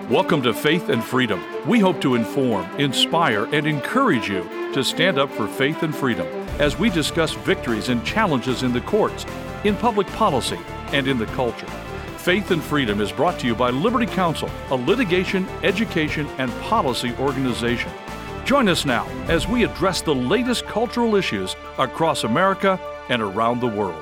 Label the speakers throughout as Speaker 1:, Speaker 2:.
Speaker 1: Welcome to Faith and Freedom. We hope to inform, inspire, and encourage you to stand up for faith and freedom as we discuss victories and challenges in the courts, in public policy, and in the culture. Faith and Freedom is brought to you by Liberty Counsel, a litigation, education, and policy organization. Join us now as we address the latest cultural issues across America and around the world.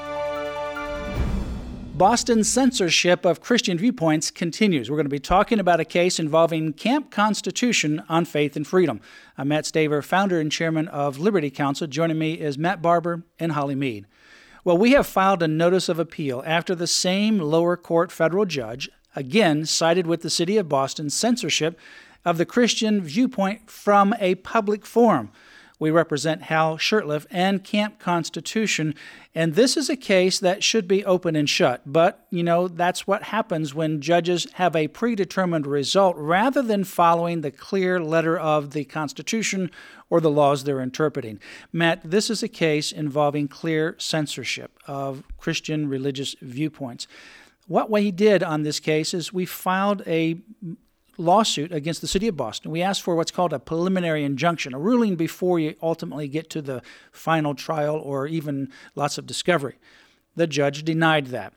Speaker 2: Boston's censorship of Christian viewpoints continues. We're going to be talking about a case involving Camp Constitution on faith and freedom. I'm Matt Staver, founder and chairman of Liberty Counsel. Joining me is Matt Barber and Holly Mead. Well, we have filed a notice of appeal after the same lower court federal judge, again, sided with the city of Boston's censorship of the Christian viewpoint from a public forum. We represent Hal Shurtleff and Camp Constitution, and this is a case that should be open and shut. But, that's what happens when judges have a predetermined result rather than following the clear letter of the Constitution or the laws they're interpreting. Matt, this is a case involving clear censorship of Christian religious viewpoints. What we did on this case is we filed a lawsuit against the city of Boston. We asked for what's called a preliminary injunction, a ruling before you ultimately get to the final trial or even lots of discovery. The judge denied that.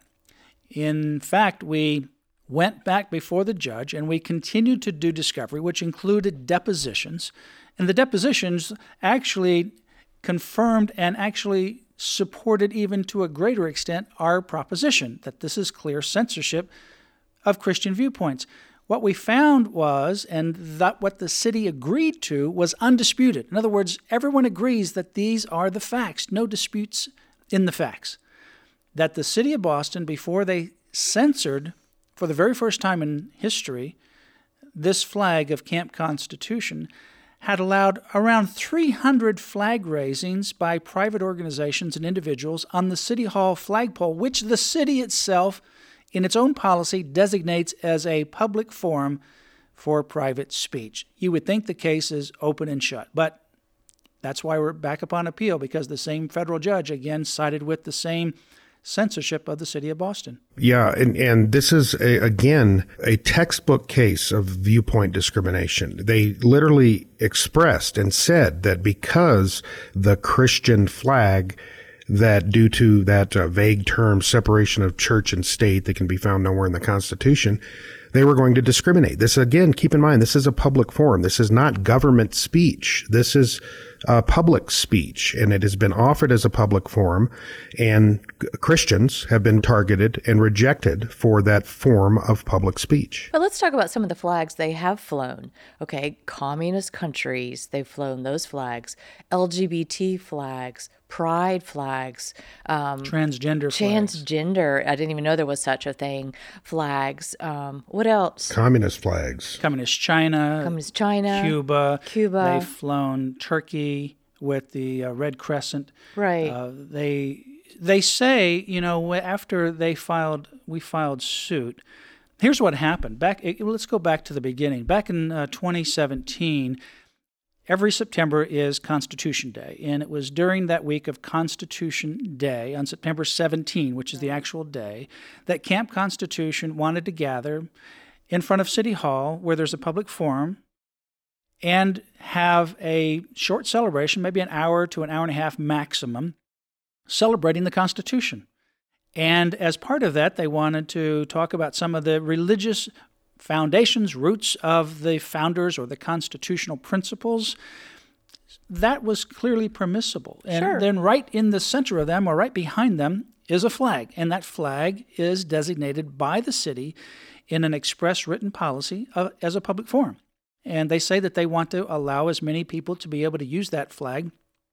Speaker 2: In fact, we went back before the judge and we continued to do discovery, which included depositions. And the depositions actually confirmed and actually supported even to a greater extent our proposition that this is clear censorship of Christian viewpoints. What we found was, and that what the city agreed to, was undisputed. In other words, everyone agrees that these are the facts, no disputes in the facts. That the city of Boston, before they censored, for the very first time in history, this flag of Camp Constitution, had allowed around 300 flag raisings by private organizations and individuals on the City Hall flagpole, which the city itself in its own policy, designates as a public forum for private speech. You would think the case is open and shut, but that's why we're back upon appeal, because the same federal judge, again, sided with the same censorship of the city of Boston.
Speaker 3: Yeah, and this is, again, a textbook case of viewpoint discrimination. They literally expressed and said that because the Christian flag, that due to that vague term, separation of church and state that can be found nowhere in the Constitution, they were going to discriminate. This, again, keep in mind, this is a public forum. This is not government speech. This is public speech, and it has been offered as a public forum, and Christians have been targeted and rejected for that form of public speech.
Speaker 4: But let's talk about some of the flags they have flown. Okay, communist countries, they've flown those flags, LGBT flags, pride flags,
Speaker 2: transgender
Speaker 4: I didn't even know there was such a thing. Flags. What else?
Speaker 3: Communist flags.
Speaker 2: Communist China. Cuba. They've flown Turkey with the Red Crescent.
Speaker 4: Right.
Speaker 2: They say, after we filed suit. Here's what happened. Let's go back to the beginning. Back in 2017. Every September is Constitution Day, and it was during that week of Constitution Day, on September 17, which is the actual day, that Camp Constitution wanted to gather in front of City Hall, where there's a public forum, and have a short celebration, maybe an hour to an hour and a half maximum, celebrating the Constitution. And as part of that, they wanted to talk about some of the religious foundations, roots of the founders or the constitutional principles. That was clearly permissible. And
Speaker 4: Sure.
Speaker 2: Then right in the center of them, or right behind them, is a flag. And that flag is designated by the city in an express written policy as a public forum. And they say that they want to allow as many people to be able to use that flag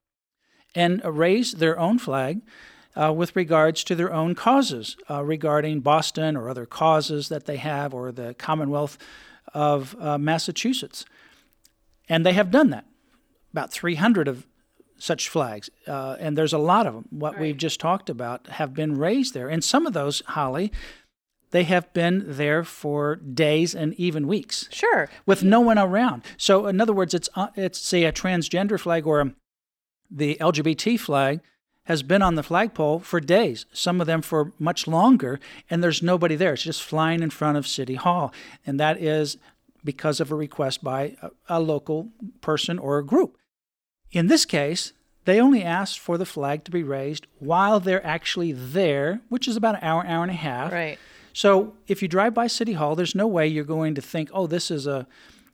Speaker 2: and raise their own flag with regards to their own causes regarding Boston or other causes that they have, or the Commonwealth of Massachusetts. And they have done that. About 300 of such flags, and there's a lot of them. What we've just talked about have been raised there. And some of those, Holly, they have been there for days and even weeks.
Speaker 4: Sure.
Speaker 2: With no one around. So in other words, it's say a transgender flag or the LGBT flag has been on the flagpole for days, some of them for much longer, and there's nobody there. It's just flying in front of City Hall. And that is because of a request by a local person or a group. In this case, they only asked for the flag to be raised while they're actually there, which is about an hour, hour and a half.
Speaker 4: Right.
Speaker 2: So if you drive by City Hall, there's no way you're going to think, oh, this is a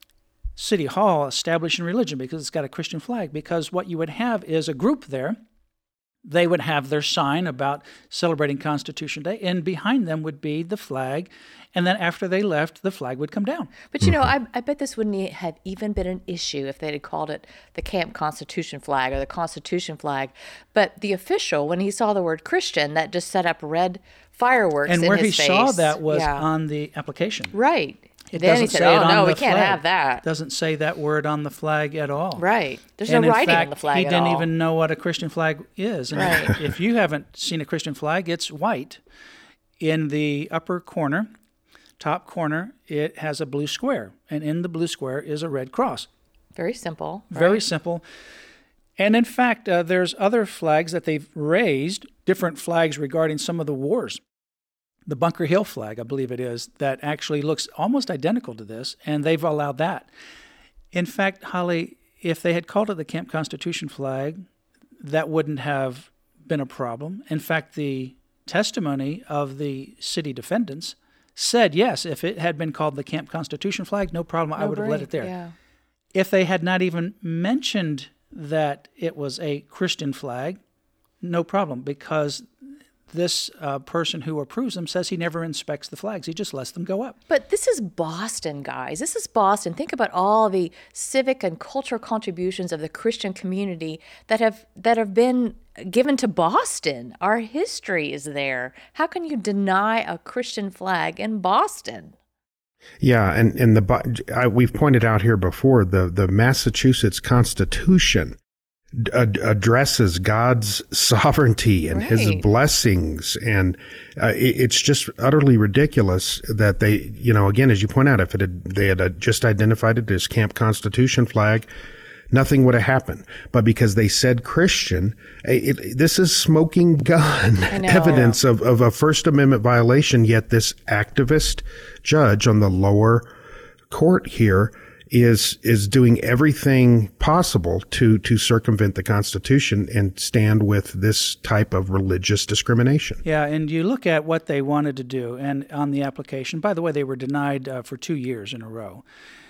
Speaker 2: City Hall establishing religion because it's got a Christian flag, because what you would have is a group there. They would have their sign about celebrating Constitution Day, and behind them would be the flag, and then after they left, the flag would come down.
Speaker 4: But, you know, I bet this wouldn't have even been an issue if they had called it the Camp Constitution flag or the Constitution flag. But the official, when he saw the word Christian, that just set up red fireworks in his face.
Speaker 2: And where he saw that was on the application.
Speaker 4: Right.
Speaker 2: It
Speaker 4: then he
Speaker 2: doesn't
Speaker 4: said,
Speaker 2: say it
Speaker 4: oh,
Speaker 2: on
Speaker 4: no,
Speaker 2: the
Speaker 4: we can't
Speaker 2: flag.
Speaker 4: have that.
Speaker 2: Doesn't say that word on the flag at all.
Speaker 4: Right. There's
Speaker 2: And
Speaker 4: no
Speaker 2: in
Speaker 4: writing
Speaker 2: fact,
Speaker 4: on the flag
Speaker 2: he
Speaker 4: at
Speaker 2: didn't
Speaker 4: all.
Speaker 2: even know what a Christian flag is. And
Speaker 4: Right.
Speaker 2: if you haven't seen a Christian flag, it's white. In the upper corner, top corner, it has a blue square. And in the blue square is a red cross.
Speaker 4: Very simple.
Speaker 2: Very
Speaker 4: right?
Speaker 2: simple. And in fact, there's other flags that they've raised, different flags regarding some of the wars. The Bunker Hill flag, I believe it is, that actually looks almost identical to this, and they've allowed that. In fact, Holly, if they had called it the Camp Constitution flag, that wouldn't have been a problem. In fact, the testimony of the city defendants said, yes, if it had been called the Camp Constitution flag, no problem, I would have let it there.
Speaker 4: Yeah.
Speaker 2: If they had not even mentioned that it was a Christian flag, no problem, because this person who approves them says he never inspects the flags. He just lets them go up.
Speaker 4: But this is Boston, guys. This is Boston. Think about all the civic and cultural contributions of the Christian community that have been given to Boston. Our history is there. How can you deny a Christian flag in Boston?
Speaker 3: Yeah, and we've pointed out here before, the Massachusetts Constitution addresses God's sovereignty and his blessings. And it's just utterly ridiculous that they, again, as you point out, if they had just identified it as Camp Constitution flag, nothing would have happened. But because they said Christian, this is smoking gun evidence of a First Amendment violation, yet this activist judge on the lower court here is doing everything possible to circumvent the Constitution and stand with this type of religious discrimination.
Speaker 2: Yeah, and you look at what they wanted to do, and on the application, by the way, they were denied for 2 years in a row.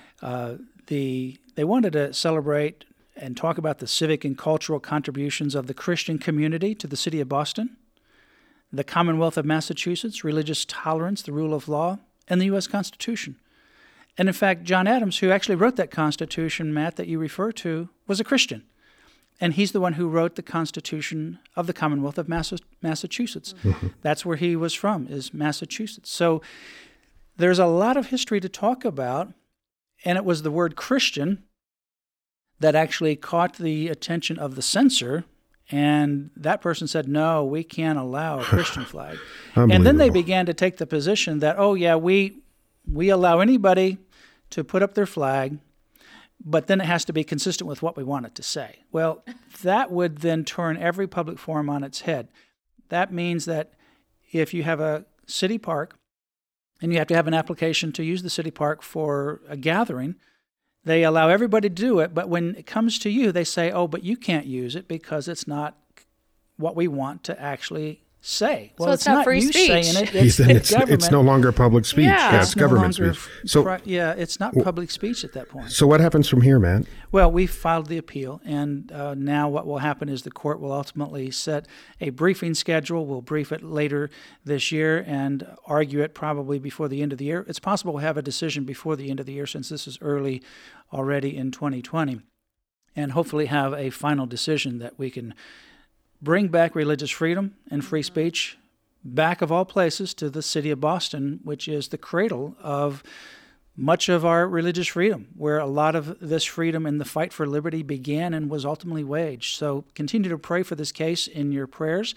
Speaker 2: They wanted to celebrate and talk about the civic and cultural contributions of the Christian community to the city of Boston, the Commonwealth of Massachusetts, religious tolerance, the rule of law, and the U.S. Constitution. And in fact, John Adams, who actually wrote that Constitution, Matt, that you refer to, was a Christian. And he's the one who wrote the Constitution of the Commonwealth of Massachusetts. Mm-hmm. That's where he was from, is Massachusetts. So there's a lot of history to talk about, and it was the word Christian that actually caught the attention of the censor, and that person said, no, we can't allow a Christian flag. And then they began to take the position that, oh yeah, we allow anybody to put up their flag, but then it has to be consistent with what we want it to say. Well, that would then turn every public forum on its head. That means that if you have a city park and you have to have an application to use the city park for a gathering, they allow everybody to do it, but when it comes to you, they say, oh, but you can't use it because it's not what we want to actually say. Well,
Speaker 4: so it's not free
Speaker 2: you
Speaker 4: speech.
Speaker 2: Saying it, it's government.
Speaker 3: It's no longer public speech.
Speaker 4: Yeah,
Speaker 3: it's government speech.
Speaker 2: It's not public speech at that point.
Speaker 3: So what happens from here, Matt?
Speaker 2: Well, we filed the appeal, and now what will happen is the court will ultimately set a briefing schedule. We'll brief it later this year and argue it probably before the end of the year. It's possible we'll have a decision before the end of the year since this is early already in 2020, and hopefully have a final decision that we can bring back religious freedom and free speech back of all places to the city of Boston, which is the cradle of much of our religious freedom, where a lot of this freedom and the fight for liberty began and was ultimately waged. So continue to pray for this case in your prayers.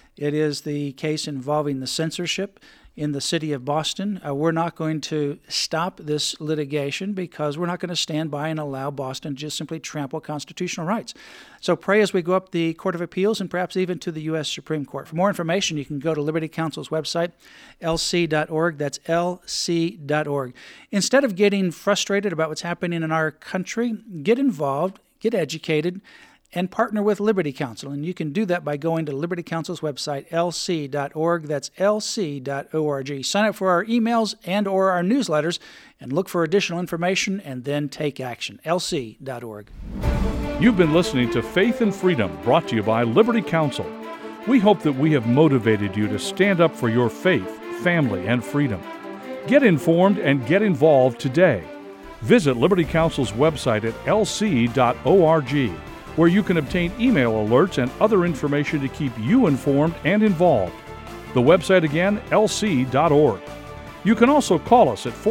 Speaker 2: It is the case involving the censorship in the city of Boston. We're not going to stop this litigation because we're not going to stand by and allow Boston to just simply trample constitutional rights. So pray as we go up the Court of Appeals and perhaps even to the U.S. Supreme Court. For more information, you can go to Liberty Counsel's website, lc.org. That's lc.org. Instead of getting frustrated about what's happening in our country, get involved, get educated, and partner with Liberty Counsel. And you can do that by going to Liberty Counsel's website, lc.org. That's lc.org. Sign up for our emails and or our newsletters and look for additional information and then take action. lc.org.
Speaker 1: You've been listening to Faith and Freedom, brought to you by Liberty Counsel. We hope that we have motivated you to stand up for your faith, family, and freedom. Get informed and get involved today. Visit Liberty Counsel's website at lc.org. where you can obtain email alerts and other information to keep you informed and involved. The website again, lc.org. You can also call us at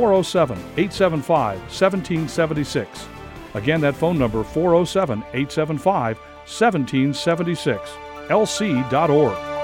Speaker 1: 407-875-1776. Again, that phone number, 407-875-1776, lc.org.